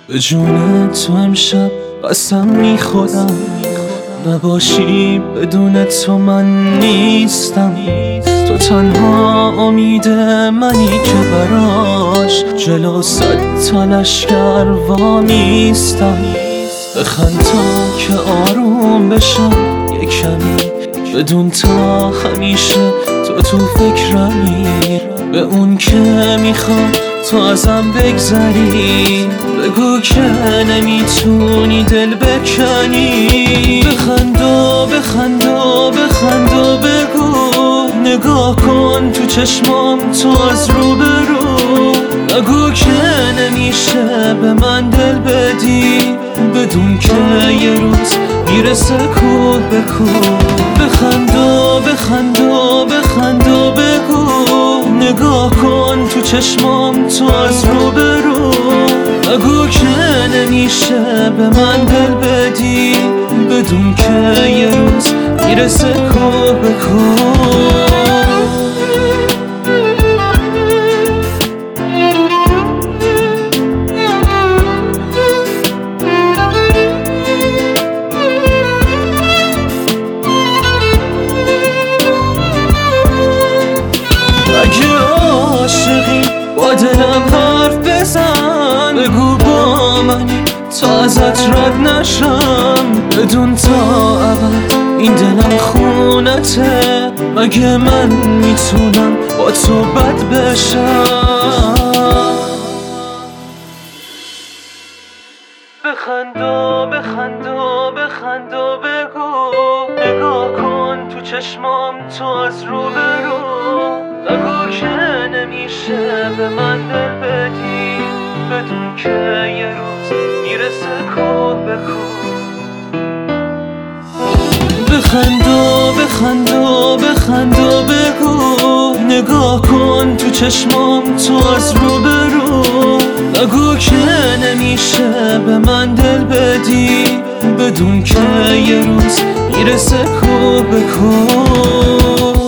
به جون تو امشب قسم میخورم، نباشی بدون تو من نیستم. تو تنها امید منی که براش جلو صد تا لشکر وامیستم. بخند تا که آروم بشم یه کمی، بدون تا همیشه تو فکرمی. به اون که میخوام تو ازم بگذری، بگو که نمیتونی دل بکنی. بخند و بخند و بخند و بگو، نگاه کن تو چشمام تو از رو برو. نگو که نمیشه به من دل بدی، بدون که یه روز میرسه کوه به کوه. بخند و بخند و بخند و بگو، نگاه کن تو چشمام تو از رو برو. نگو که نمیشه به من دل بدی، بدون که یه روز میرسه کوه به کوه. اگه عاشقی با دلم حرف بزن، بگو با منی تا ازت رد نشم. بدون تا ابد این دلم خونته، مگه من میتونم با تو بد بشم؟ بخند و بخند و بخند و بگو، نگاه کن تو چشمام تو از رو برو. نگو که نمیشه به من دل بدی، بدون که یه روز میرسه کوه به کوه. بخند و بخند و بخند و بگو، نگاه کن تو چشمام تو از رو برو. نگو که نمیشه به من دل بدی، بدون که یه روز میرسه کوه به کوه.